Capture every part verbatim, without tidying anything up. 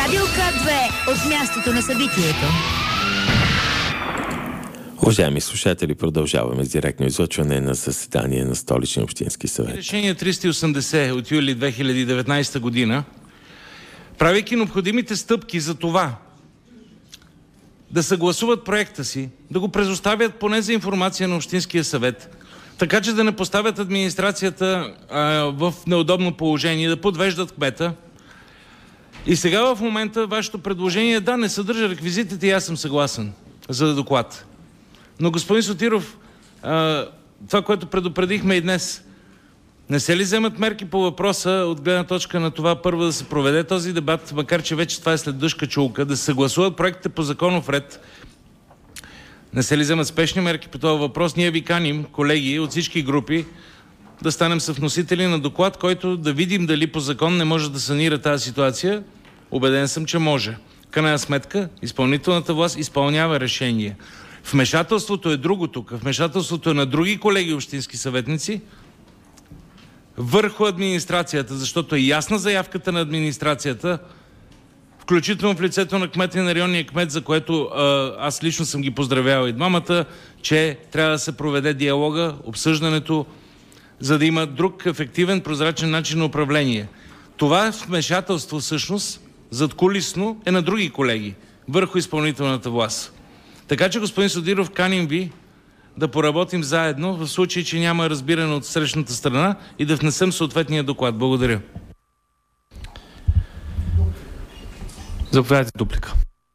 Радио К две от мястото на събитието. Уважаеми слушатели, продължаваме с директно излъчване на заседание на Столичния общински съвет. Решение триста и осемдесет от юли две хиляди и деветнадесета година, правейки необходимите стъпки за това да съгласуват проекта си, да го предоставят поне за информация на Общинския съвет, така че да не поставят администрацията а, в неудобно положение, да подвеждат кмета. И сега в момента вашето предложение, да, не съдържа реквизитите и аз съм съгласен за доклад. Но господин Сотиров, а, това, което предупредихме и днес, не се ли вземат мерки по въпроса от гледна точка на това първо да се проведе този дебат, макар че вече това е след дъжка чулка, да се съгласуват проектите по законов ред? Не се ли вземат спешни мерки по този въпрос? Ние ви каним, колеги от всички групи, да станем съвносители на доклад, който да видим дали по закон не може да санира тази ситуация. Убеден съм, че може. В крайна сметка, изпълнителната власт изпълнява решение. Вмешателството е друго тук. Вмешателството е на други колеги общински съветници върху администрацията, защото е ясна заявката на администрацията, включително в лицето на кмета и на районния кмет, за което а, аз лично съм ги поздравявал и двамата, че трябва да се проведе диалога, обсъждането, за да има друг ефективен, прозрачен начин на управление. Това вмешателство всъщност задкулисно е на други колеги върху изпълнителната власт. Така че, господин Сотиров, каним ви да поработим заедно в случай, че няма разбиране от срещната страна и да внесем съответния доклад. Благодаря. Заповядайте дуплика.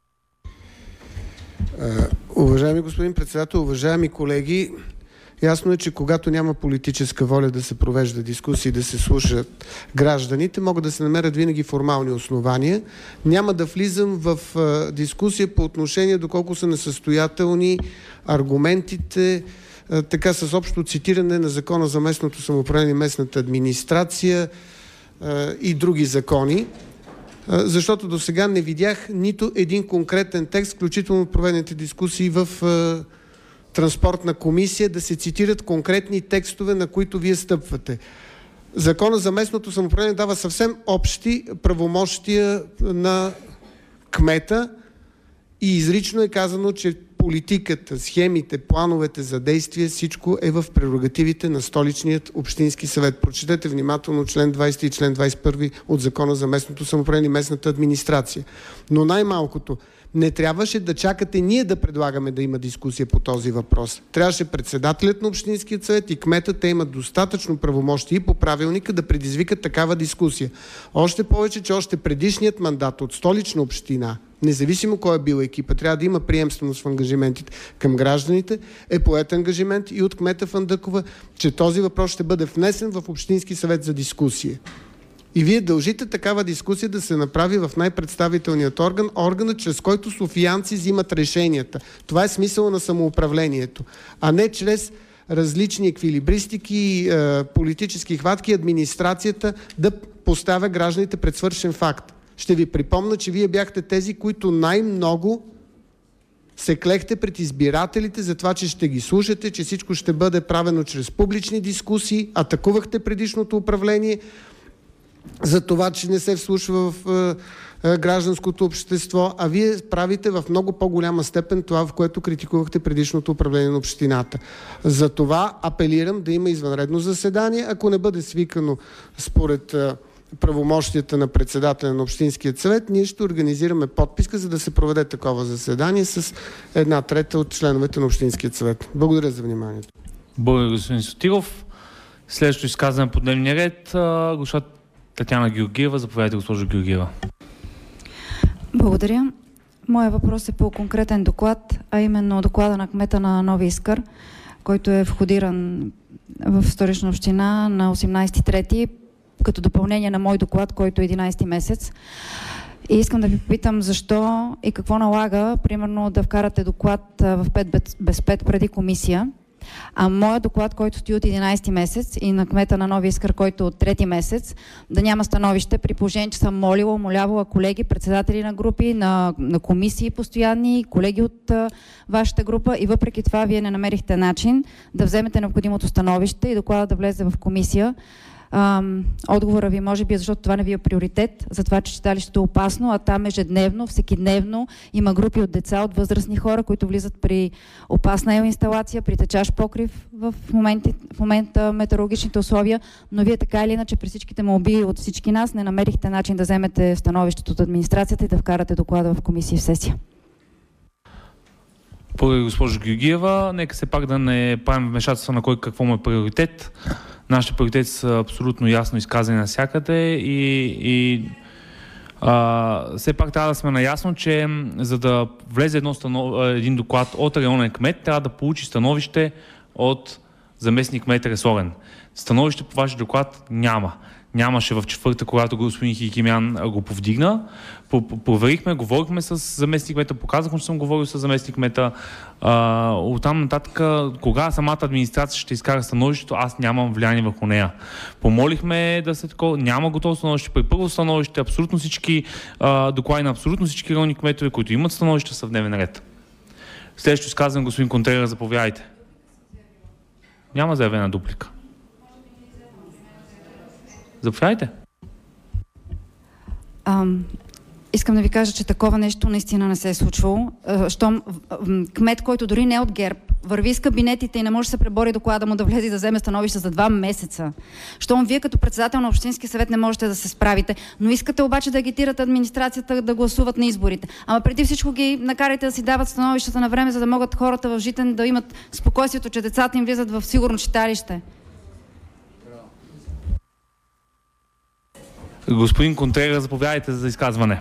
Uh, уважаеми господин председател, уважаеми колеги, ясно е, че когато няма политическа воля да се провежда дискусии, да се слушат гражданите, могат да се намерят винаги формални основания. Няма да влизам в uh, дискусия по отношение доколко са несъстоятелни аргументите, uh, така с общо цитиране на Закона за местното самоуправление и местната администрация uh, и други закони. Защото до сега не видях нито един конкретен текст, включително от проведените дискусии в е, транспортна комисия, да се цитират конкретни текстове, на които вие стъпвате. Закона за местното самоуправление дава съвсем общи правомощия на кмета и изрично е казано, че политиката, схемите, плановете за действие, всичко е в прерогативите на Столичният общински съвет. Прочетете внимателно член двадесети и член двадесет и първи от Закона за местното самоуправление и местната администрация. Но най-малкото, не трябваше да чакате ние да предлагаме да има дискусия по този въпрос. Трябваше председателят на Общинския съвет и кметът, те имат достатъчно правомощи и по правилника да предизвикат такава дискусия. Още повече, че още предишният мандат от Столична община, независимо кой е бил екипа, трябва да има приемственост в ангажиментите към гражданите, е поет ангажимент и от кмета Фандъкова, че този въпрос ще бъде внесен в Общински съвет за дискусия. И вие дължите такава дискусия да се направи в най-представителният орган, органа, чрез който софиянци взимат решенията. Това е смисъл на самоуправлението, а не чрез различни еквилибристики, политически хватки, администрацията да поставя гражданите пред свършен факт. Ще ви припомня, че вие бяхте тези, които най-много се клехте пред избирателите за това, че ще ги слушате, че всичко ще бъде правено чрез публични дискусии, атакувахте предишното управление за това, че не се вслушва в е, е, гражданското общество, а вие правите в много по-голяма степен това, в което критикувахте предишното управление на общината. За това апелирам да има извънредно заседание, ако не бъде свикано според е, правомощията на председателя на Общинският съвет, ние ще организираме подписка, за да се проведе такова заседание с една трета от членовете на Общинският съвет. Благодаря за вниманието. Благодаря, господин Сотиров. Следващото изказване по дневния ред, госпожа Татяна Георгиева. Заповядайте, госпожо Георгиева. Благодаря. Моя въпрос е по конкретен доклад, а именно доклада на кмета на Нови Искър, който е входиран в Столична община на осемнадесети трети като допълнение на мой доклад, който е единадесети месец. И искам да ви попитам защо и какво налага, примерно, да вкарате доклад в пет без пет преди комисия, а моят доклад, който стои от единадесети месец и на кмета на Нови Искър, който е от трети месец, да няма становище, при положение, че съм молила, умолявала колеги, председатели на групи, на, на комисии постоянни, колеги от а, вашата група, и въпреки това вие не намерихте начин да вземете необходимото становище и доклада да влезе в комисия. Ам, отговора ви може би е защото това не ви е приоритет, за това, че читалището е опасно, а там ежедневно, всекидневно има групи от деца, от възрастни хора, които влизат при опасна инсталация, при течащ покрив в, моменти, в момента метеорологичните условия, но вие така или иначе при всичките молби от всички нас не намерихте начин да вземете становището от администрацията и да вкарате доклада в комисия в сесия. Благодаря, госпожо Георгиева. Нека се пак да не правим вмешателства на кой какво му е приоритет. Нашите приоритети са абсолютно ясно изказани навсякъде и, и а, все пак трябва да сме наясно, че за да влезе едно станов... един доклад от районен кмет, трябва да получи становище от заместник кмет ресорен. Становище по вашия доклад няма. Нямаше в четвърта, когато господин Хикимян го повдигна. Проверихме, говорихме с заместник кмета, показахме, че съм говорил с заместник кмета. Оттам нататък, кога самата администрация ще изкара становището, аз нямам влияние върху нея. Помолихме да се такова, няма готово становище. При първо становище абсолютно всички а, доклади на абсолютно всички районни кметове, които имат становище, са в дневен ред. Следващото изказване, господин Контрера, заповядайте. Няма заявена дуплика. Заповядайте. Ам, искам да ви кажа, че такова нещо наистина не се е случвало. Щом кмет, който дори не е от ГЕРБ, върви с кабинетите и не може да се пребори доклада му да влезе и да вземе становище за два месеца. Щом вие като председател на Общински съвет не можете да се справите, но искате обаче да агитирате администрацията да гласуват на изборите. Ама преди всичко ги накарайте да си дават становищата на време, за да могат хората в Житен да имат спокойствието, че децата им влизат в сигурно читалище. Господин Контрера, заповядайте за изказване.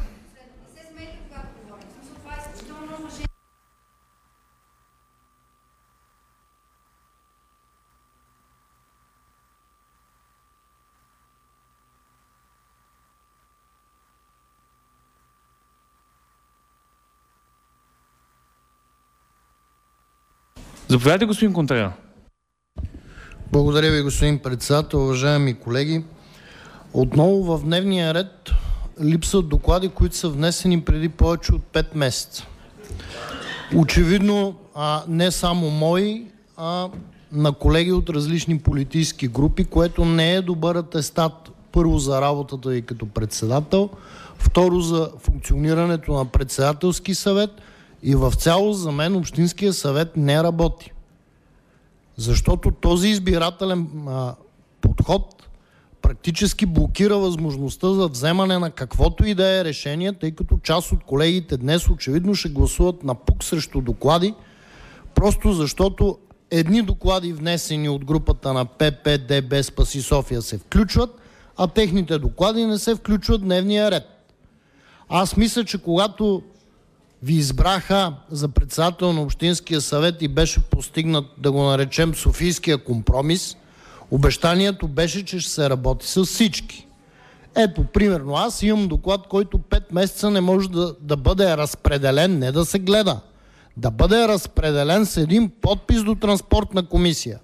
Заповядайте, господин Контрера. Благодаря ви, господин председател, уважаеми колеги. Отново в дневния ред липсват доклади, които са внесени преди повече от пет месеца. Очевидно а, не само мои, а на колеги от различни политически групи, което не е добър атестат, първо за работата ви като председател, второ за функционирането на председателски съвет и в цялост за мен Общинския съвет не работи. Защото този избирателен а, подход практически блокира възможността за вземане на каквото и да е решение, тъй като част от колегите днес очевидно ще гласуват напук срещу доклади, просто защото едни доклади, внесени от групата на П П Д Б Спаси София, се включват, а техните доклади не се включват в дневния ред. Аз мисля, че когато ви избраха за председател на Общинския съвет и беше постигнат, да го наречем, Софийския компромис, обещанието беше, че ще се работи с всички. Ето, примерно, аз имам доклад, който пет месеца не може да, да бъде разпределен, не да се гледа, да бъде разпределен с един подпис до Транспортна комисия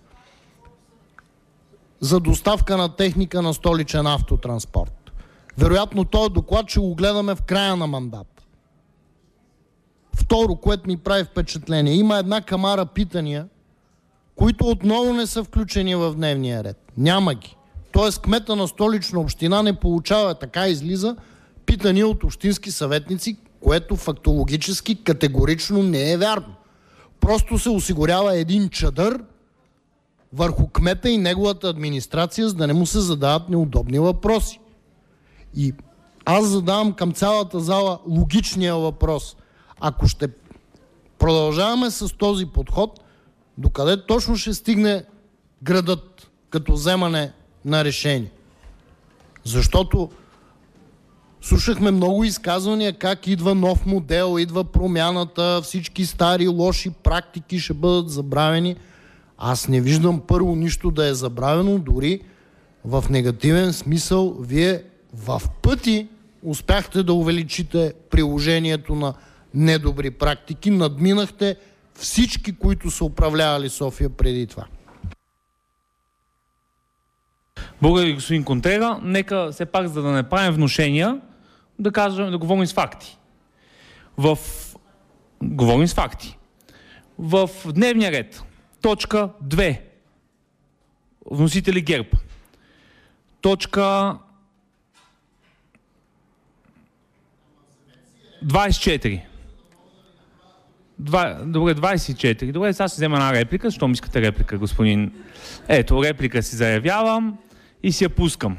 за доставка на техника на Столичен автотранспорт. Вероятно, този доклад ще го гледаме в края на мандат. Второ, което ми прави впечатление, има една камара питания, които отново не са включени в дневния ред. Няма ги. Тоест кмета на Столична община не получава, така излиза, питания от общински съветници, което фактологически категорично не е вярно. Просто се осигурява един чадър върху кмета и неговата администрация, за да не му се задават неудобни въпроси. И аз задавам към цялата зала логичния въпрос. Ако ще продължаваме с този подход, докъде точно ще стигне градът като вземане на решение? Защото слушахме много изказвания как идва нов модел, идва промяната, всички стари лоши практики ще бъдат забравени. Аз не виждам първо нищо да е забравено, дори в негативен смисъл вие в пъти успяхте да увеличите приложението на недобри практики, надминахте всички, които са управлявали София преди това. Благодаря ви, господин Контрера. Нека все пак, за да не правим внушения, да кажем, да говорим с факти. В... Говорим с факти. В дневния ред, точка две, вносители ГЕРБ. точка двадесет и четири. Два, добре, двадесет и четири. Добре, сега ще взема една реплика. Щом искате реплика, господин? Ето, реплика си заявявам и си я пускам.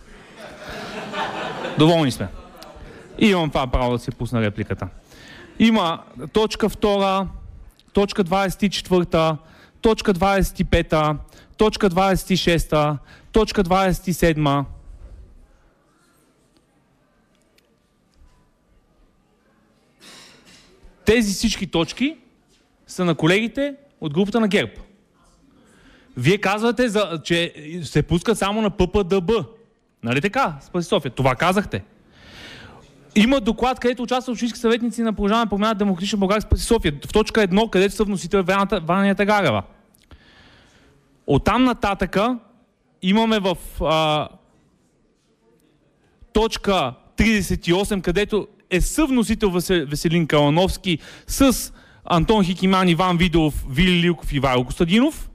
Доволни сме. И имам това право да си пусна репликата. Има точка втора, точка двадесет и четвърта, точка двадесет и пета, точка двадесет и шеста, точка двадесет и седма. Тези всички точки са на колегите от групата на ГЕРБ. Вие казвате, за, че се пускат само на П П Д Б. Нали така? Спаси София. Това казахте. Има доклад, където участват общински съветници на Продължаваме промяната Демократична България Спаси София. В точка едно, където са вносител Ваня Тагарева. Оттам нататъка имаме в а, точка тридесет и осем, където е съвносител Веселин Калановски с Антон Хикиман, Иван Видов, Вили Лилков и Вайло Костадинов.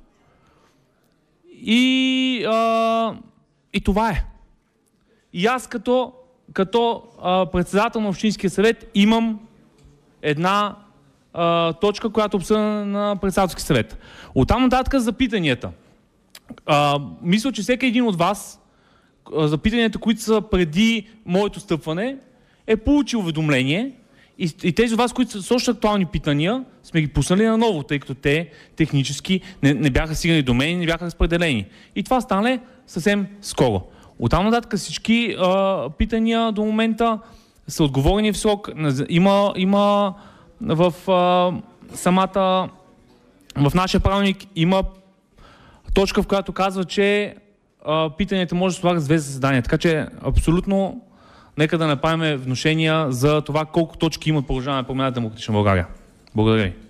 И, а, и това е. И аз като, като а, председател на Общинския съвет имам една а, точка, която обсъдна на председателски съвет. Оттам нататък за питанията. А, мисля, че всеки един от вас а, за питанията, които са преди моето стъпване, е получил уведомление и, и тези от вас, които са също актуални питания, сме ги пуснали наново, тъй като те технически не, не бяха стигнали до мен и не бяха разпределени. И това стане съвсем скоро. Оттам нататък всички а, питания до момента са отговорени в срок. Има, има в а, самата в нашия правилник има точка, в която казва, че а, питанията може да се слагат с две заседания. Така че абсолютно нека да направим внушения за това колко точки имат Продължаваме промяната Демократична България. Благодаря ви.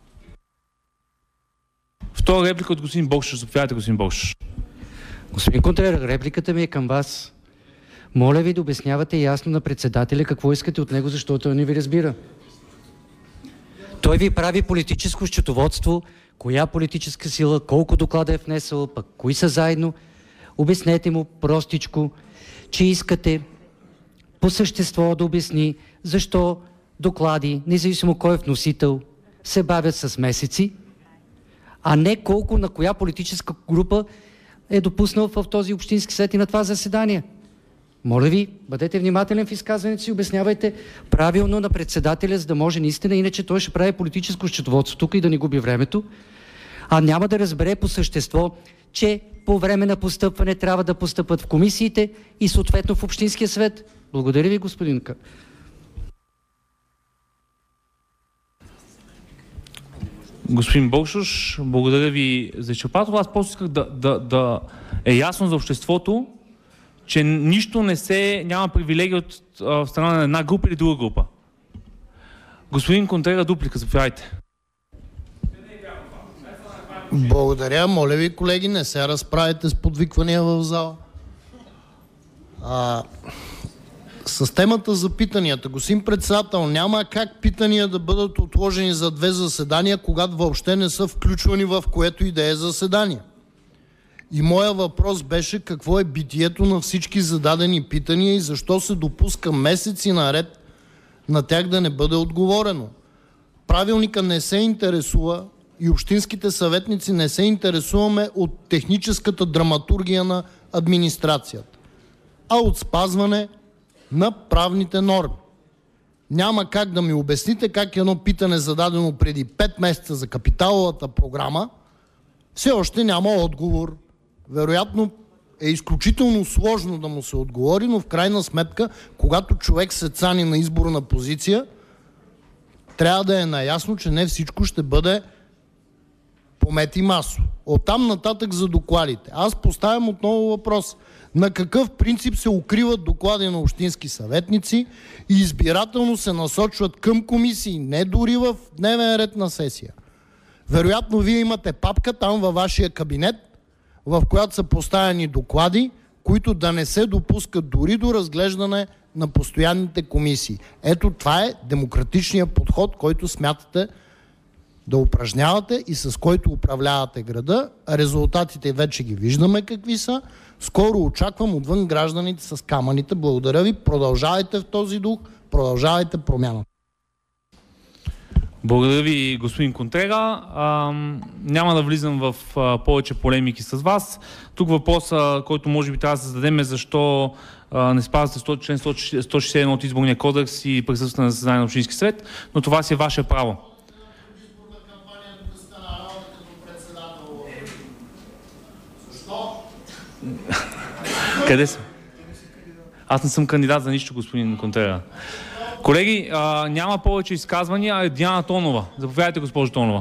Втора реплика от господин Боршош. Заповядайте, господин Боршош. Господин Контрер, репликата ми е към вас. Моля ви да обяснявате ясно на председателя какво искате от него, защото той не ви разбира. Той ви прави политическо счетоводство, коя политическа сила, колко доклада е внесъл, пък кои са заедно. Обяснете му простичко, че искате по същество да обясни защо доклади, независимо кой е вносител, се бавят с месеци, а не колко на коя политическа група е допуснал в този общински съвет и на това заседание. Моля ви, бъдете внимателен в изказването си, обяснявайте правилно на председателя, за да може наистина, иначе той ще прави политическо счетоводство тук и да ни губи времето, а няма да разбере по същество, че по време на постъпване трябва да постъпат в комисиите и съответно в Общинския съвет. Благодаря ви, господин К. Господин Боршош, благодаря ви за изчерпателно. Аз просто исках да, да, да е ясно за обществото, че нищо не се, няма привилегия от а, страна на една група или друга група. Господин Контрера, дуплика, заповядайте. Благодаря. Моля ви, колеги, не се разправите с подвиквания в зала. А, с темата за питанията. Господин председател, няма как питания да бъдат отложени за две заседания, когато въобще не са включвани в което и да е заседание. И моя въпрос беше какво е битието на всички зададени питания и защо се допуска месеци наред на тях да не бъде отговорено. Правилника не се интересува и общинските съветници не се интересуваме от техническата драматургия на администрацията, а от спазване на правните норми. Няма как да ми обясните как едно питане, зададено преди пет месеца за капиталовата програма, все още няма отговор. Вероятно е изключително сложно да му се отговори, но в крайна сметка, когато човек се цани на изборна позиция, трябва да е наясно, че не всичко ще бъде помет и масо. Оттам нататък за докладите. Аз поставям отново въпрос. На какъв принцип се укриват доклади на общински съветници и избирателно се насочват към комисии, не дори в дневен ред на сесия? Вероятно вие имате папка там във вашия кабинет, в която са поставени доклади, които да не се допускат дори до разглеждане на постоянните комисии. Ето това е демократичният подход, който смятате да упражнявате и с който управлявате града. Резултатите вече ги виждаме какви са. Скоро очаквам отвън гражданите с камъните. Благодаря ви. Продължавайте в този дух. Продължавайте промяна. Благодаря ви, господин Контрега. А, няма да влизам в а, повече полемики с вас. Тук въпросът, който може би трябва да се зададем, е защо а, не спазвате член сто шестдесет и едно от Изборния кодекс и присъствате на заседание на Общински съвет, но това си е ваше право. Къде са? Аз не съм кандидат за нищо, господин Контрега. Колеги, а, няма повече изказвания. Диана Тонова. Заповядайте, госпожо Тонова.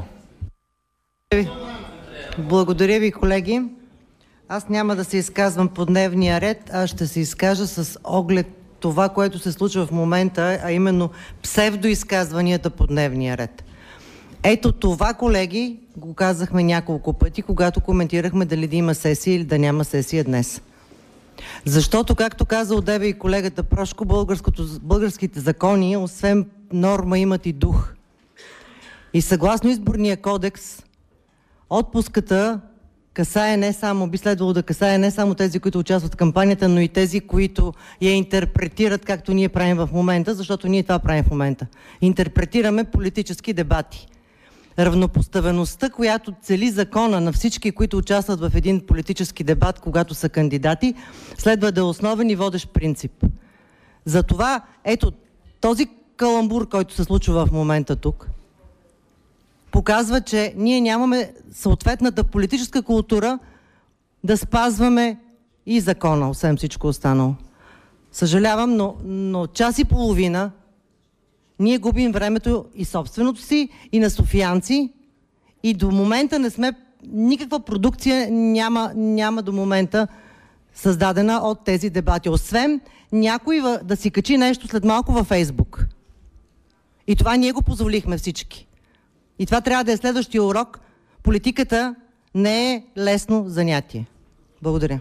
Благодаря ви, колеги. Аз няма да се изказвам по дневния ред, а ще се изкажа с оглед това, което се случва в момента, а именно псевдоизказванията по дневния ред. Ето това, колеги, го казахме няколко пъти, когато коментирахме дали да има сесия или да няма сесия днес. Защото, както каза одеве и колегата Прошко, българските закони, освен норма, имат и дух. И съгласно Изборния кодекс, отпуската касае не само, би следвало да касае не само тези, които участват в кампанията, но и тези, които я интерпретират, както ние правим в момента, защото ние това правим в момента. Интерпретираме политически дебати. Равнопоставеността, която цели закона на всички, които участват в един политически дебат, когато са кандидати, следва да е основен и водещ принцип. Затова, ето, този каламбур, който се случва в момента тук, показва, че ние нямаме съответната политическа култура да спазваме и закона, освен всичко останало. Съжалявам, но, но час и половина ние губим времето и собственото си, и на софиянци, и до момента не сме, никаква продукция няма, няма до момента създадена от тези дебати. Освен някой да си качи нещо след малко във Фейсбук. И това ние го позволихме всички. И това трябва да е следващия урок. Политиката не е лесно занятие. Благодаря.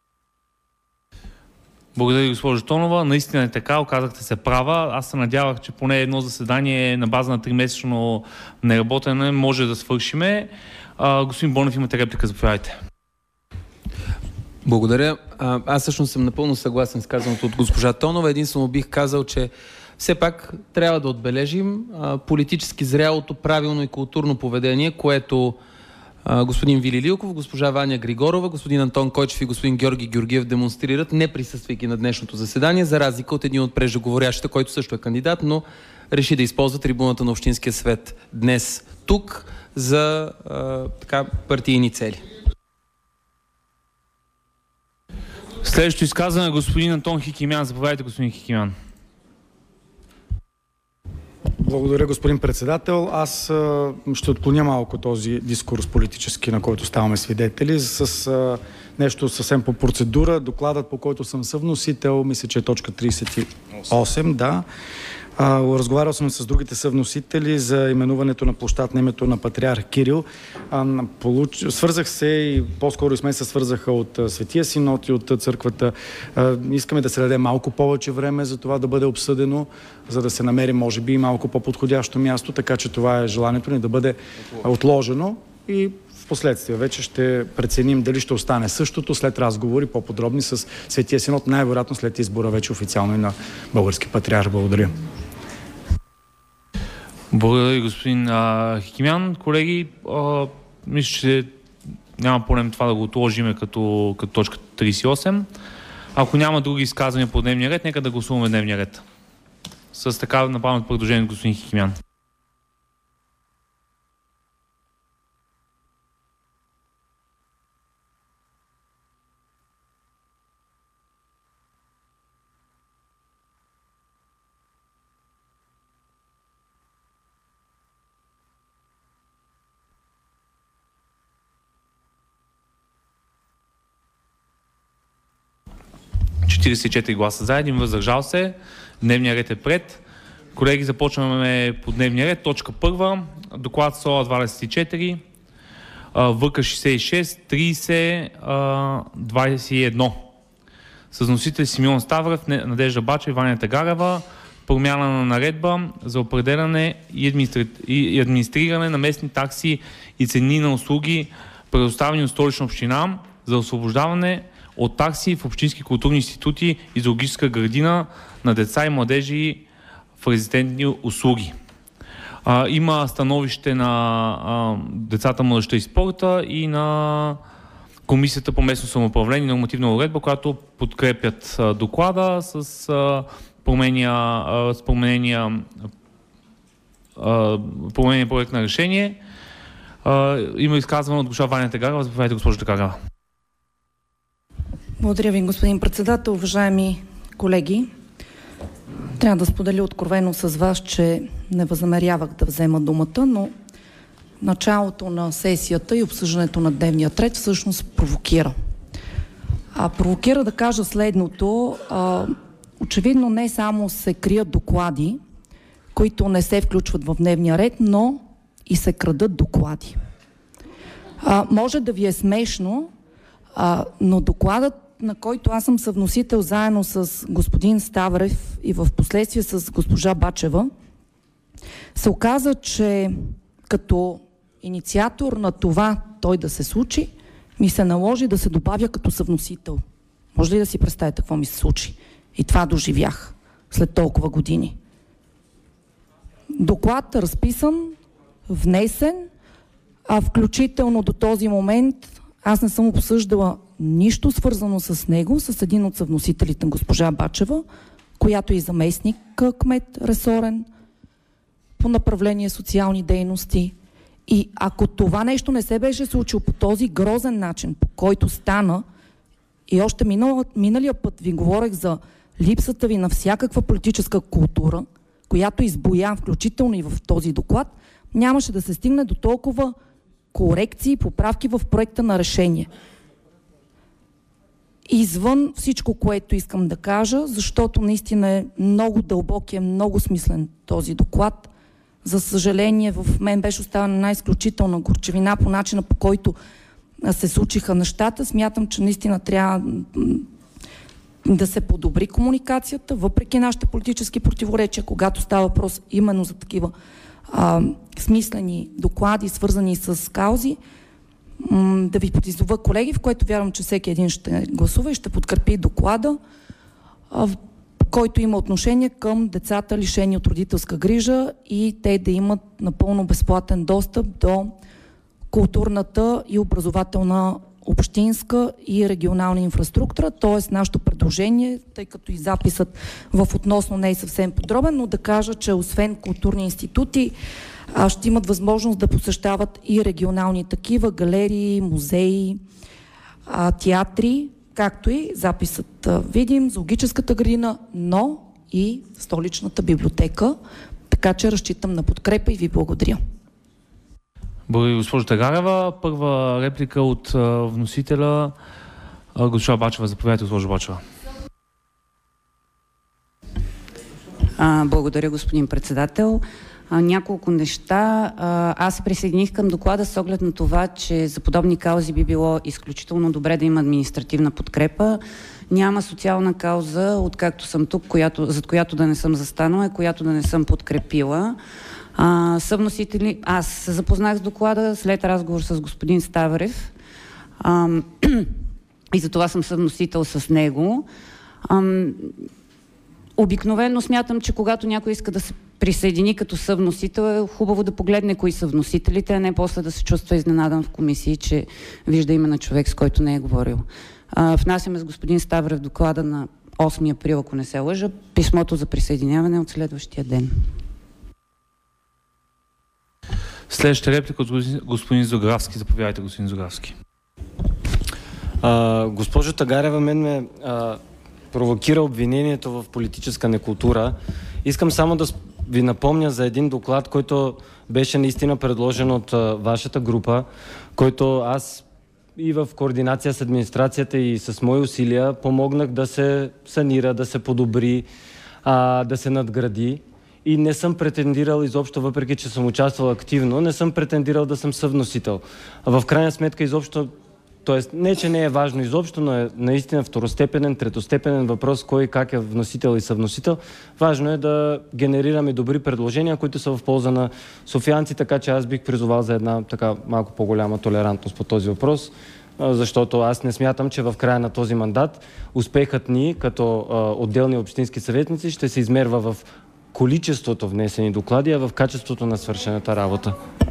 Благодаря, госпожо Тонова. Наистина е така, оказахте се права. Аз се надявах, че поне едно заседание на база на тримесечно неработене може да свършиме. А, господин Бонев, имате реплика, заповядайте. Благодаря. А, аз всъщност съм напълно съгласен с казаното от госпожа Тонова. Единствено бих казал, че все пак трябва да отбележим а, политически зрялото, правилно и културно поведение, което а, господин Вили Лилков, госпожа Ваня Григорова, господин Антон Койчев и господин Георги Георгиев демонстрират, не присъствайки на днешното заседание, за разлика от един от преждеговорящите, който също е кандидат, но реши да използва трибуната на Общинския съвет днес тук за а, така партийни цели. Следващото изказване е господин Антон Хикимян. Заповядайте, господин Хикимян. Благодаря, господин председател. Аз а, ще отклоня малко този дискурс политически, на който ставаме свидетели, с а, нещо съвсем по процедура. Докладът, по който съм съвносител, мисля, че е точка тридесет и осем, да. А, разговарял съм с другите съвносители за именуването на площад на името на патриарх Кирил. А, получ... Свързах се и по-скоро и с мен се свързаха от а, Светия Синод и от а, църквата. А, искаме да се даде малко повече време за това да бъде обсъдено, за да се намери, може би, малко по-подходящо място, така че това е желанието ни да бъде отложено и в последствие вече ще преценим дали ще остане същото след разговори по-подробни с Светия Синод, най-вероятно след избора вече официално и на български патриарх. Благодаря. Благодаря, господин а, Хикимян. Колеги, а, мисля, че няма проблем това да го отложим като, като точка тридесет и осем. Ако няма други изказвания по дневния ред, нека да гласуваме дневния ред. С така направеното предложение от господин Хикимян. четиридесет и четири гласа за, един въздържал се. Дневният ред е пред. Колеги, започваме по дневния ред. Точка първа. Доклад СОЛА двадесет и четири, ВК шестдесет и шест, тридесет, двадесет и едно. С носители Симеон Ставрев, Надежда Бача и Ваня Тагарева. промяна на наредба за определяне и, администри... и администриране на местни такси и цени на услуги, предоставени от Столична община, за освобождаване от такси в общински културни институти и зоологическа градина на деца и младежи в резидентни услуги. А, има становище на а, децата, младежта и спорта и на Комисията по местно самоуправление и нормативна уредба, която подкрепят а, доклада с а, променения, а, с променения, а, променения проект на решение. А, има изказване от госпожа Ваня Тегарова. Заповядайте, госпожо Тегарова. Благодаря ви, господин председател. Уважаеми колеги, трябва да споделя откровено с вас, че не възнамерявах да взема думата, но началото на сесията и обсъждането на дневния ред всъщност провокира. А провокира да кажа следното. А, очевидно не само се крият доклади, които не се включват в дневния ред, но и се крадат доклади. А, може да ви е смешно, а, но докладът, на който аз съм съвносител заедно с господин Ставрев и в последствие с госпожа Бачева, се оказа, че като инициатор на това той да се случи, ми се наложи да се добавя като съвносител. Може ли да си представите какво ми се случи? И това доживях след толкова години. Доклад разписан, внесен, а включително до този момент аз не съм обсъждала нищо свързано с него, с един от съвносителите, госпожа Бачева, която е заместник кмет ресорен по направление социални дейности. И ако това нещо не се беше случило по този грозен начин, по който стана, и още минал, миналия път ви говорех за липсата ви на всякаква политическа култура, която избоя, включително и в този доклад, нямаше да се стигне до толкова корекции и поправки в проекта на решение. Извън всичко, което искам да кажа, защото наистина е много дълбок и е много смислен този доклад. За съжаление, в мен беше оставена една изключителна горчевина по начина, по който се случиха нещата. Смятам, че наистина трябва да се подобри комуникацията, въпреки нашите политически противоречия, когато става въпрос именно за такива а, смислени доклади, свързани с каузи. М- да ви призова, колеги, в което вярвам, че всеки един ще гласува и ще подкрепи доклада, а, който има отношение към децата, лишени от родителска грижа, и те да имат напълно безплатен достъп до културната и образователна общинска и регионална инфраструктура, т.е. нашето предложение, тъй като и записът в относно не е съвсем подробен, но да кажа, че освен културни институти, ще имат възможност да посещават и регионални такива, галерии, музеи, театри, както и записът видим, зоологическата градина, но и столичната библиотека. Така че разчитам на подкрепа и ви благодаря. Благодаря, госпожо Тегарева. Първа реплика от а, вносителя. А, госпожа Бачева, заповядайте, госпожо Бачева. А, благодаря, господин председател. А, няколко неща. А, аз присъединих към доклада с оглед на това, че за подобни каузи би било изключително добре да има административна подкрепа. Няма социална кауза, откакто съм тук, която, зад която да не съм застанала, която да не съм подкрепила. А, съвносители, аз се запознах с доклада след разговор с господин Ставрев а, и за това съм съвносител с него. А, обикновено смятам, че когато някой иска да се присъедини като съвносител, е хубаво да погледне кои са вносителите, а не после да се чувства изненадан в комисии, че вижда име на човек, с който не е говорил. А, внасяме с господин Ставрев доклада на осми април, ако не се лъжа, писмото за присъединяване от следващия ден. Следващата реплика от господин Зографски. Заповядайте, господин Зографски. А, госпожо Тагарева, мен ме а, провокира обвинението в политическа некултура. Искам само да ви напомня за един доклад, който беше наистина предложен от а, вашата група, който аз и в координация с администрацията и с мои усилия помогнах да се санира, да се подобри, а, да се надгради. И не съм претендирал изобщо, въпреки че съм участвал активно, не съм претендирал да съм съвносител. А в крайна сметка изобщо Тоест, не, че не е важно изобщо, но е наистина второстепенен, третостепенен въпрос, кой как е вносител и съвносител. Важно е да генерираме добри предложения, които са в полза на софиянци, така че аз бих призовал за една така малко по-голяма толерантност по този въпрос, защото аз не смятам, че в края на този мандат успехът ни като а, отделни общински съветници ще се измерва в количеството внесени доклади, а в качеството на свършената работа.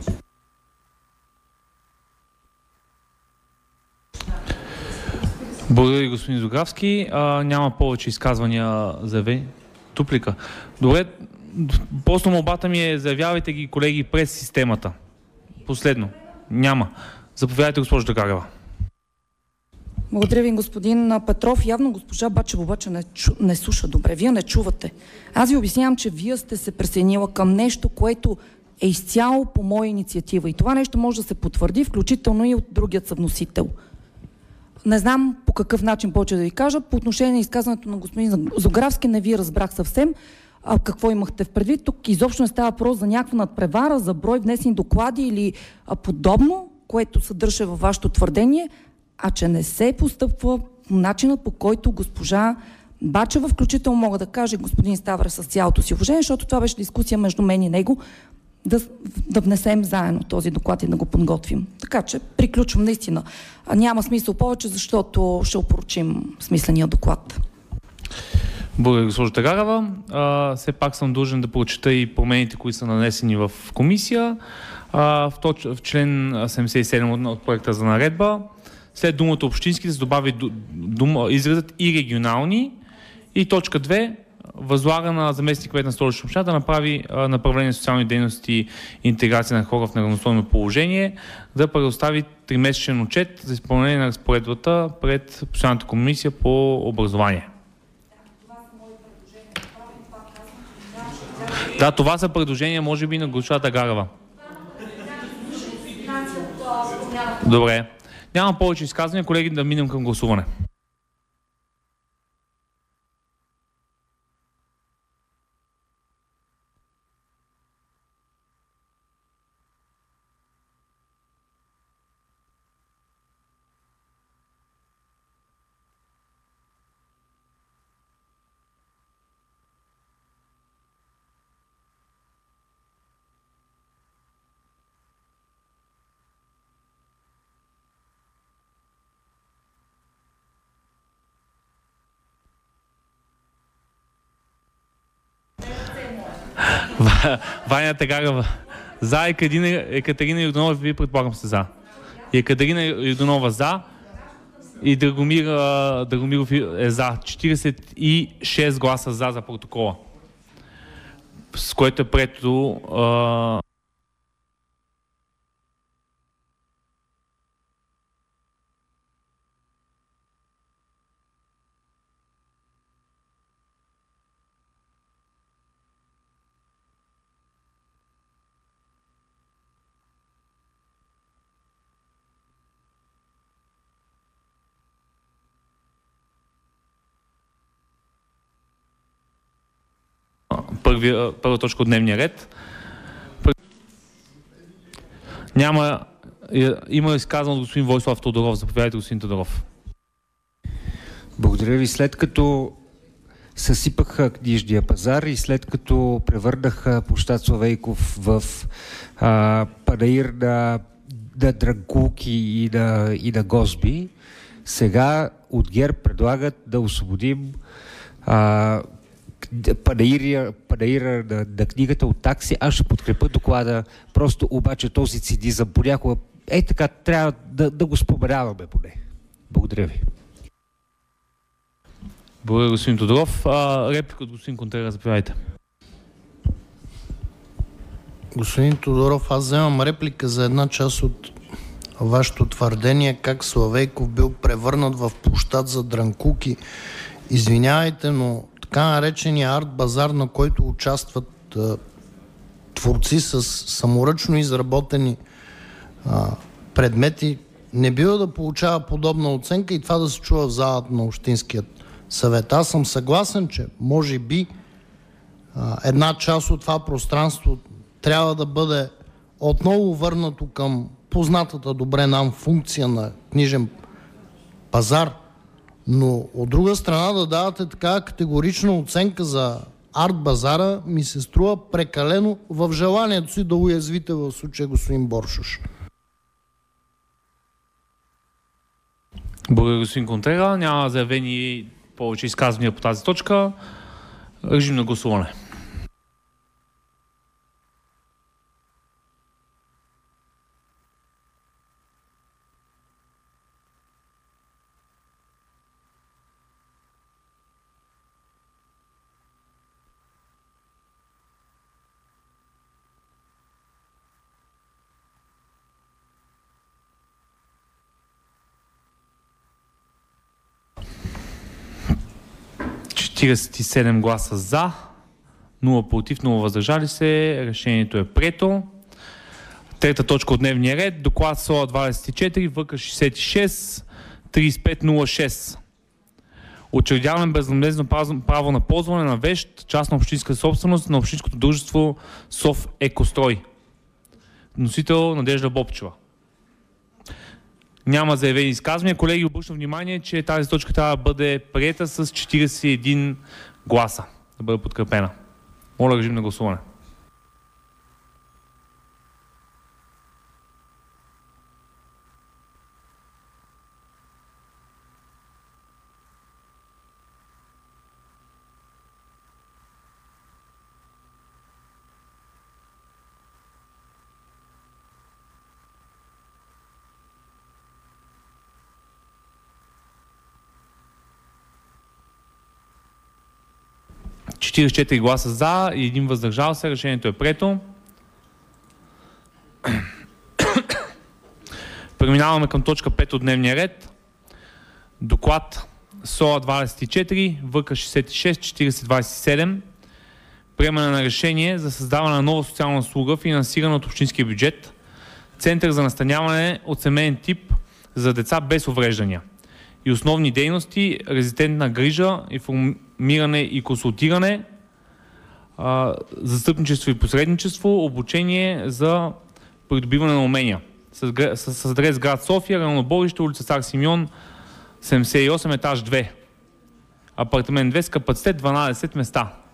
Благодаря, господин Зографски. А, няма повече изказвания за дуплика. Добре, просто молбата ми е, заявявайте ги, колеги, през системата. Последно. Няма. Заповядайте, госпожо Дагарева. Благодаря ви, господин Петров. Явно госпожа Бачева обаче не, чу, не слуша добре. Вие не чувате. Аз ви обяснявам, че вие сте се присъединила към нещо, което е изцяло по моя инициатива. И това нещо може да се потвърди, включително и от другият съвносител. Не знам по какъв начин повече да ви кажа. По отношение на изказването на господин Зографски не ви разбрах съвсем а, какво имахте в предвид. Тук изобщо не става въпрос за някаква надпревара, за брой внесени доклади или а, подобно, което съдържа във вашето твърдение, а че не се постъпва начинът, по който госпожа Бачева, включително мога да кажа господин Ставре с цялото си уважение, защото това беше дискусия между мен и него, да, да внесем заедно този доклад и да го подготвим. Така че приключвам наистина. Няма смисъл повече, защото ще опорочим смисления доклад. Благодаря, госпожо Тагарова. А, все пак съм длъжен да прочета и промените, които са нанесени в комисия. А, в, точ... в член седемдесет и седем от проекта за наредба, след думата общински да се добави дум... изразът и регионални. И точка две. Възлага на заместник кмет на Столична община да направи а, направление социални дейности и интеграция на хора в неравностойно положение, да предостави тримесечен отчет за изпълнение на разпоредбата пред Постоянната комисия по образование. Да, това са предложения, може би, на госпожа Тагарова. Добре. Няма повече изказвания, колеги, да минем към гласуване. Ваня Тагарова. За Екатерина, Екатерина Йорданова, вие предполагам сте за. Екатерина Йорданова за и Драгомир, Драгомиров е за. четиридесет и шест гласа за за протокола. С което е прието а... Първи, първа точка от дневния ред. Няма. Има изказано от господин Войслав Тодоров. Заповядайте, господин Тодоров. Благодаря ви. След като съсипаха книжния пазар и след като превърнаха площад Славейков в а, панаир на, на дрънкулки и на, и на госби, сега от ГЕРБ предлагат да освободим а, панаира, панаира на, на книгата от такси. Аз ще подкрепя доклада, просто обаче този цинизъм понякога е така, трябва да, да го споменаваме поне. Благодаря ви. Благодаря, господин Тодоров. А, реплика от господин Контера, заповядайте. Господин Тодоров, аз вземам реплика за една част от вашето твърдение, как Славейков бил превърнат в площад за дрънкулки. Извинявайте, но така наречения арт-базар, на който участват а, творци с саморъчно изработени а, предмети, не бива да получава подобна оценка и това да се чува в залата на Общинският съвет. Аз съм съгласен, че може би а, една част от това пространство трябва да бъде отново върнато към познатата добре нам функция на книжен пазар. Но от друга страна да давате така категорична оценка за арт базара ми се струва прекалено в желанието си да уязвите в случая господин Боршош. Благодаря, господин Контрега. Няма заявени повече изказвания по тази точка. Режим на гласуване. четиридесет и седем гласа за, нула против, нула въздържали се. Решението е прието. Трета точка от дневния ред. Доклад СОА двадесет и четири, ВК шестдесет и шест, тридесет и пет нула шест. Учредяване безвъзмездно право на ползване на вещ, частна общинска собственост на общинското дружество СОВ Екострой. Носител Надежда Бобчева. Няма заявени изказвания. Колеги, обръщам внимание, че тази точка трябва да бъде приета с четиридесет и един гласа. Да бъде подкрепена. Моля, режим на гласуване. четиридесет и четири гласа за и един въздържал се. Решението е прието. Преминаваме към точка пет от дневния ред. Доклад СОА двадесет и четири, ВК шестдесет и шест, четиридесет двадесет и седем. Приемане на решение за създаване на нова социална услуга, финансирана от общинския бюджет. Център за настаняване от семейен тип за деца без увреждания. И основни дейности, резидентна грижа, информиране и консултиране, а, застъпничество и посредничество, обучение за придобиване на умения. С, с, с адрес град София, район Борище, улица Цар Симеон, седемдесет и осем, етаж две. Апартамент две с капацитет дванадесет места.